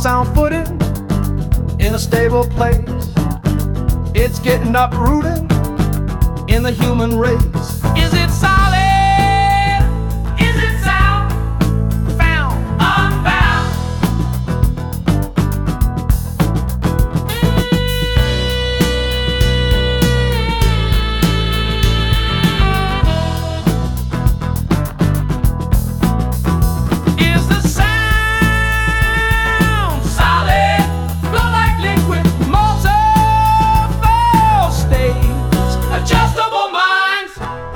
sound footing in a stable place. It's getting uprooted in the human race. Is it solid? Is it sound? Found, unbound. Is the sound solid? Flow like liquid, multiple states, adjustable minds.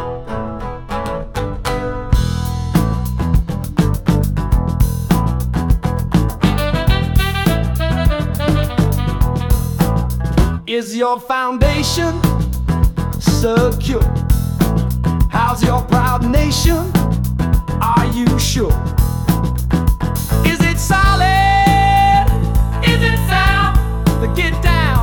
Is your foundation secure? How's your proud nation? Are you sure? Is it solid? Is it sound? Then get down.